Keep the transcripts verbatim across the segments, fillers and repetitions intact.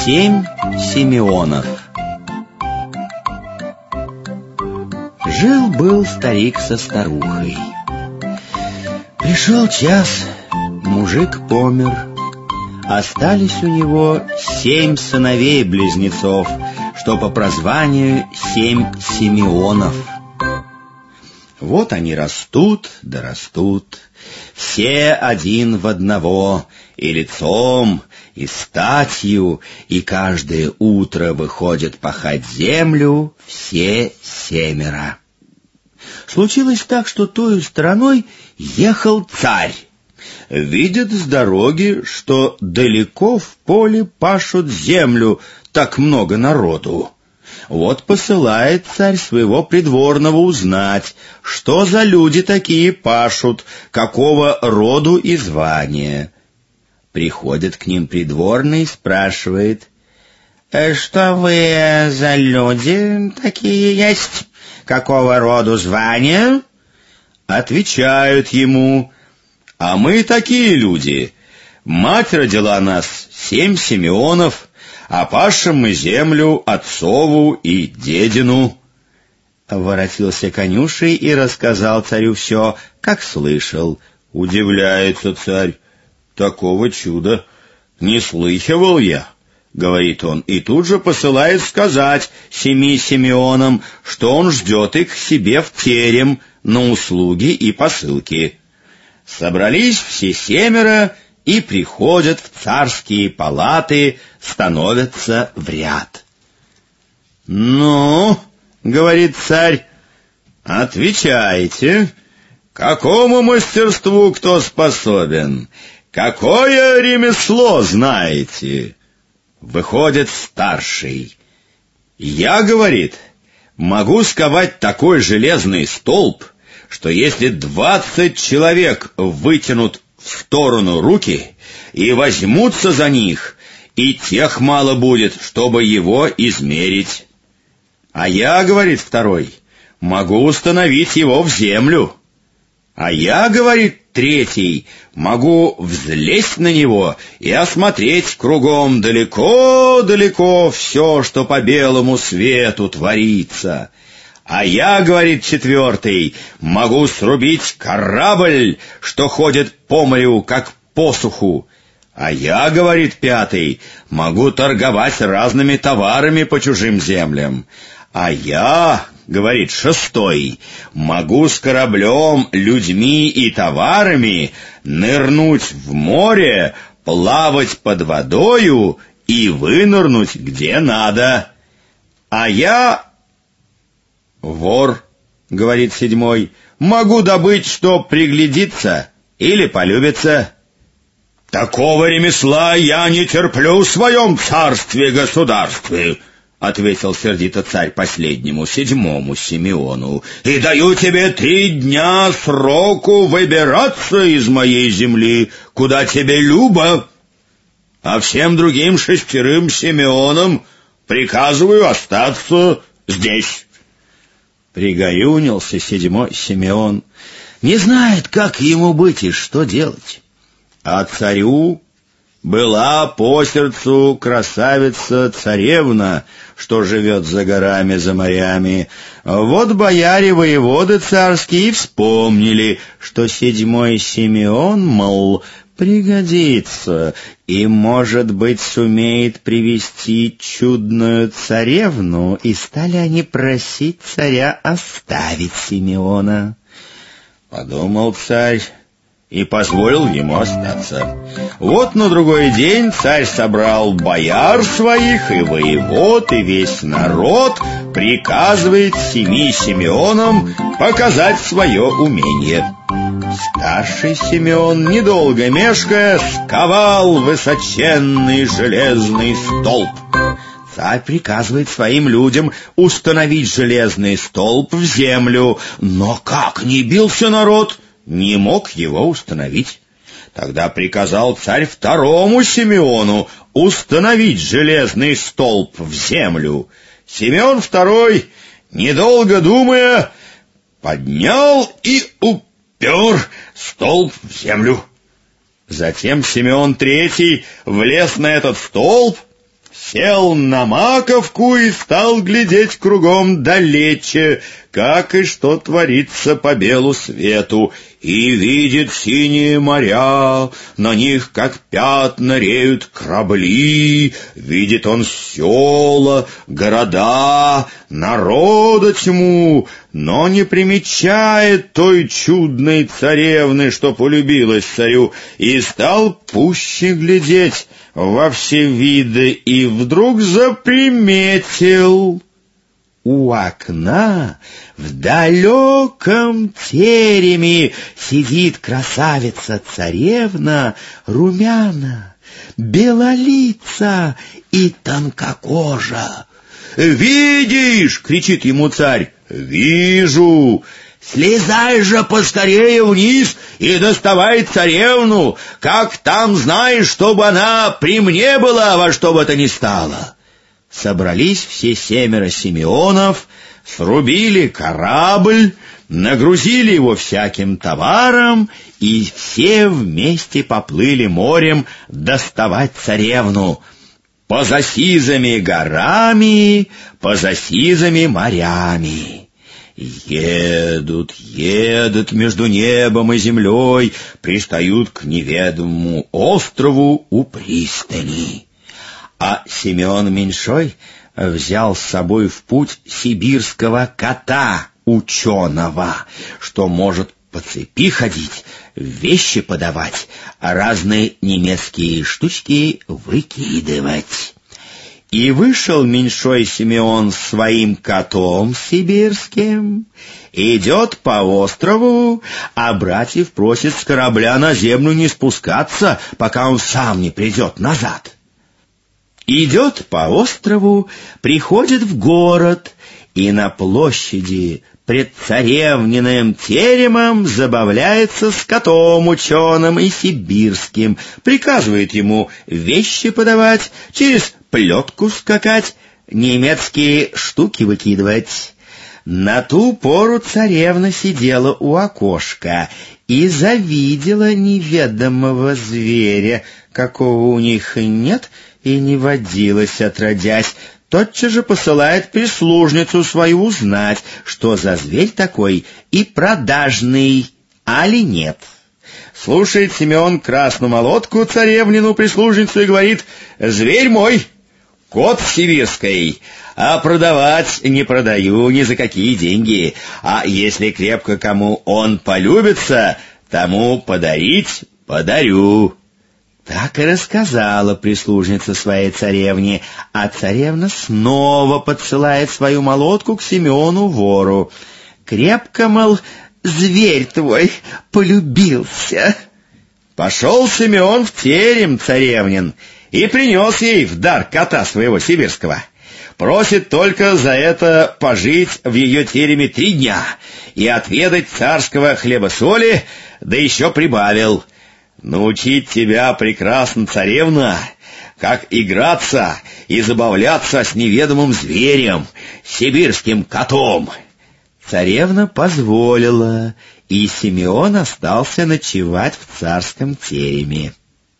Семь Симеонов. Жил-был старик со старухой. Пришел час, мужик помер. Остались у него семь сыновей-близнецов, что по прозванию семь Симеонов. Вот они растут да растут, все один в одного, и лицом, и статью, и каждое утро выходят пахать землю все семеро. Случилось так, что тою стороной ехал царь. Видит с дороги, что далеко в поле пашут землю так много народу. Вот посылает царь своего придворного узнать, что за люди такие пашут, какого роду и звания. Приходит к ним придворный и спрашивает: «Что вы за люди такие есть? Какого роду звания?» Отвечают ему: «А мы такие люди. Мать родила нас семь Симеонов, а пашем мы землю отцову и дедину». Воротился конюший и рассказал царю все, как слышал. Удивляется царь: «Такого чуда не слыхивал я», — говорит он, и тут же посылает сказать семи Симеонам, что он ждет их к себе в терем на услуги и посылки. Собрались все семеро и приходят в царские палаты, становятся в ряд. «Ну, — говорит царь, — отвечайте, какому мастерству кто способен, какое ремесло знаете?» Выходит старший. «Я, — говорит, — могу сковать такой железный столб, что если двадцать человек вытянут в сторону руки и возьмутся за них, и тех мало будет, чтобы его измерить. А я, — говорит второй, — могу установить его в землю. А я, — говорит третий, — могу взлезть на него и осмотреть кругом далеко-далеко все, что по белому свету творится. А я, — говорит четвертый, — могу срубить корабль, что ходит по морю, как по суху. А я, — говорит пятый, — могу торговать разными товарами по чужим землям. А я, — говорит шестой, — могу с кораблем, людьми и товарами нырнуть в море, плавать под водою и вынырнуть где надо. А я... «Вор, — говорит седьмой, — могу добыть, что приглядится или полюбится». «Такого ремесла я не терплю в своем царстве-государстве, — ответил сердито царь последнему, седьмому Симеону, — и даю тебе три дня сроку выбираться из моей земли, куда тебе любо, а всем другим шестерым Симеонам приказываю остаться здесь». Пригорюнился седьмой Симеон, не знает, как ему быть и что делать. А царю была по сердцу красавица-царевна, что живет за горами, за морями. Вот бояре-воеводы царские вспомнили, что седьмой Симеон, мол, пригодится и, может быть, сумеет привести чудную царевну, и стали они просить царя оставить Симеона. Подумал царь и позволил ему остаться. Вот на другой день царь собрал бояр своих и воевод, и весь народ приказывает семи Симеонам показать свое умение. Старший Симеон, недолго мешкая, сковал высоченный железный столб. Царь приказывает своим людям установить железный столб в землю, но как ни бился народ, не мог его установить. Тогда приказал царь второму Симеону установить железный столб в землю. Симеон второй, недолго думая, поднял и упер столб в землю. Затем Симеон третий влез на этот столб, сел на маковку и стал глядеть кругом далече, как и что творится по белу свету, и видит синие моря, на них, как пятна, реют корабли, видит он села, города, народа тьму, но не примечает той чудной царевны, что полюбилась царю, и стал пуще глядеть во все виды, и вдруг заприметил у окна в далеком тереме сидит красавица-царевна, румяна, белолица и тонкокожа. «Видишь!» — кричит ему царь. «Вижу! Слезай же поскорее вниз и доставай царевну, как там знаешь, чтобы она при мне была во что бы то ни стало». Собрались все семеро Симеонов, срубили корабль, нагрузили его всяким товаром, и все вместе поплыли морем доставать царевну. Поза сизыми горами, поза сизыми морями. Едут, едут между небом и землей, пристают к неведомому острову у пристани. А Симеон Меньшой взял с собой в путь сибирского кота ученого, что может по цепи ходить, вещи подавать, а разные немецкие штучки выкидывать. И вышел Меньшой Симеон с своим котом сибирским, идет по острову, а братьев просит с корабля на землю не спускаться, пока он сам не придет назад. Идет по острову, приходит в город, и на площади пред царевниным теремом забавляется с котом ученым и сибирским, приказывает ему вещи подавать, через плетку скакать, немецкие штуки выкидывать. На ту пору царевна сидела у окошка и завидела неведомого зверя, какого у них нет и не водилось отродясь. Тотчас же посылает прислужницу свою узнать, что за зверь такой и продажный, али нет. Слушает Симеон красную молотку царевнину прислужницу и говорит: «Зверь мой, кот сибирский, а продавать не продаю ни за какие деньги, а если крепко кому он полюбится, тому подарить подарю». Так и рассказала прислужница своей царевне, а царевна снова подсылает свою молотку к Симеону вору. «Крепко, мол, зверь твой полюбился». Пошел Симеон в терем царевнин и принес ей в дар кота своего сибирского. Просит только за это пожить в ее тереме три дня и отведать царского хлеба-соли, да еще прибавил: «Научить тебя, прекрасна царевна, как играться и забавляться с неведомым зверем, сибирским котом». Царевна позволила, и Симеон остался ночевать в царском тереме.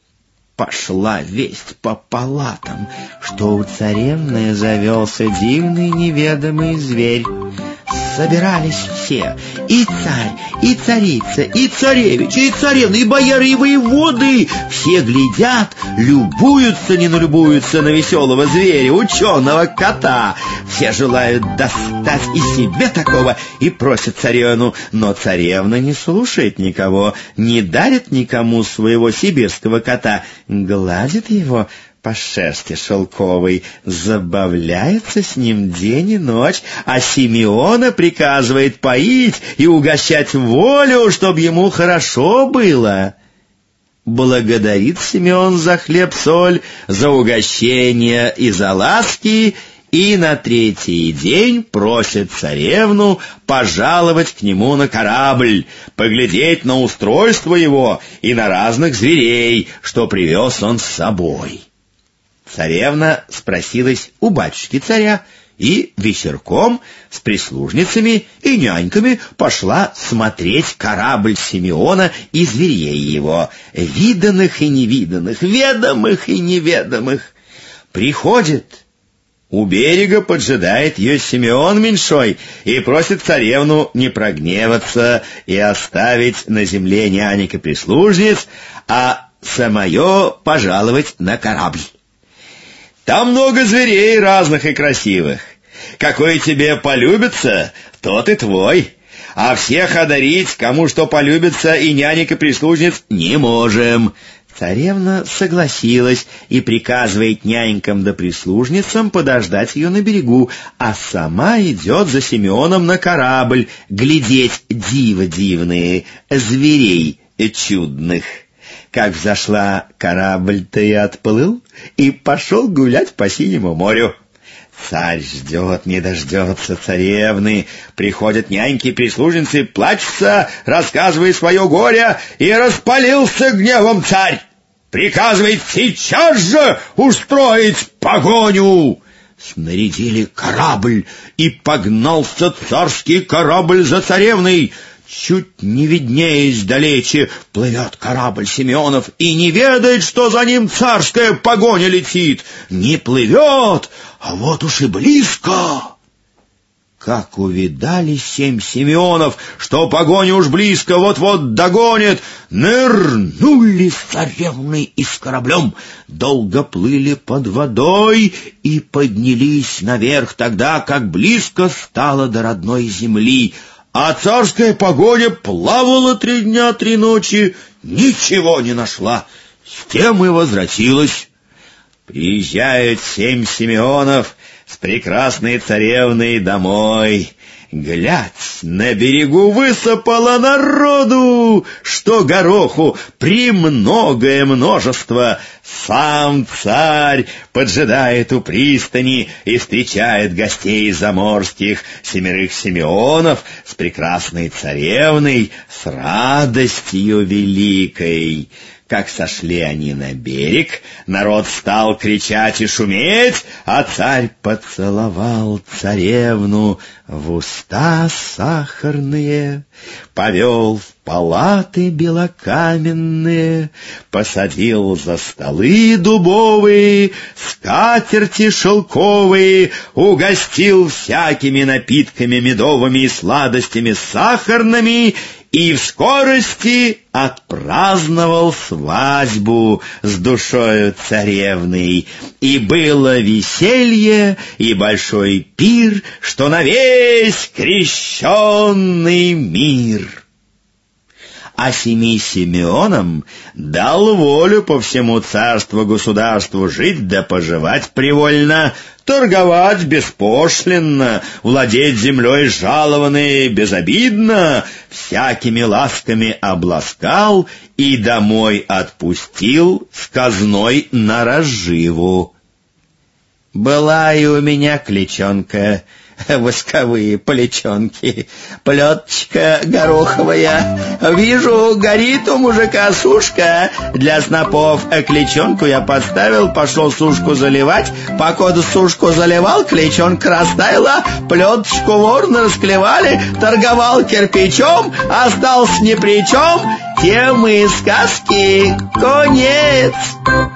Пошла весть по палатам, что у царевны завелся дивный неведомый зверь. Собирались все, и царь, и царица, и царевич, и царевна, и бояры, и воеводы. Все глядят, любуются, не налюбуются на веселого зверя, ученого кота. Все желают достать и себе такого, и просят царевну. Но царевна не слушает никого, не дарит никому своего сибирского кота, гладит его по шерсти шелковой, забавляется с ним день и ночь, а Симеона приказывает поить и угощать волю, чтобы ему хорошо было. Благодарит Симеон за хлеб-соль, за угощение и за ласки, и на третий день просит царевну пожаловать к нему на корабль, поглядеть на устройство его и на разных зверей, что привез он с собой. Царевна спросилась у батюшки царя, и вечерком с прислужницами и няньками пошла смотреть корабль Симеона и зверей его, виданных и невиданных, ведомых и неведомых. Приходит. У берега поджидает ее Симеон Меньшой и просит царевну не прогневаться и оставить на земле нянек и прислужниц, а самое пожаловать на корабль. Там много зверей разных и красивых. Какой тебе полюбится, тот и твой. А всех одарить, кому что полюбится, и нянек и прислужниц, не можем». Царевна согласилась и приказывает нянькам да прислужницам подождать ее на берегу, а сама идет за Симеоном на корабль глядеть диво дивные, зверей чудных. Как взошла, корабль-то и отплыл, и пошел гулять по синему морю. Царь ждет, не дождется царевны. Приходят няньки и прислужницы, плачутся, рассказывая свое горе, и распалился гневом царь. Приказывает сейчас же устроить погоню. Снарядили корабль, и погнался царский корабль за царевной. Чуть не виднеясь далече, плывет корабль Симеонов и не ведает, что за ним царская погоня летит. Не плывет, а вот уж и близко. Как увидали семь Симеонов, что погоня уж близко, вот-вот догонит, нырнули с царевной и с кораблем, долго плыли под водой и поднялись наверх тогда, как близко стало до родной земли. А царская погоня плавала три дня, три ночи, ничего не нашла, с тем и возвратилась. Приезжают семь Симеонов с прекрасной царевной домой. Глядь, на берегу высыпало народу, что гороху, премногое множество. Сам царь поджидает у пристани и встречает гостей заморских, семерых Симеонов с прекрасной царевной, с радостью великой. Как сошли они на берег, народ стал кричать и шуметь, а царь поцеловал царевну в уста сахарные, повел в палаты белокаменные, посадил за столы дубовые, скатерти шелковые, угостил всякими напитками медовыми и сладостями сахарными, и в скорости отпраздновал свадьбу с душою царевной. И было веселье и большой пир, что на весь крещенный мир. А семи Симеонам дал волю по всему царству-государству жить да поживать привольно, торговать беспошлинно, владеть землей жалованной безобидно, всякими ласками обласкал и домой отпустил с казной на разживу. Была и у меня кличонка, восковые плечонки, плеточка гороховая. Вижу, горит у мужика сушка. Для снопов кличонку я подставил, пошел сушку заливать. Покуда сушку заливал, кличонка растаяла, плеточку ворно расклевали, торговал кирпичом, остался ни при чем. Тем и сказки конец.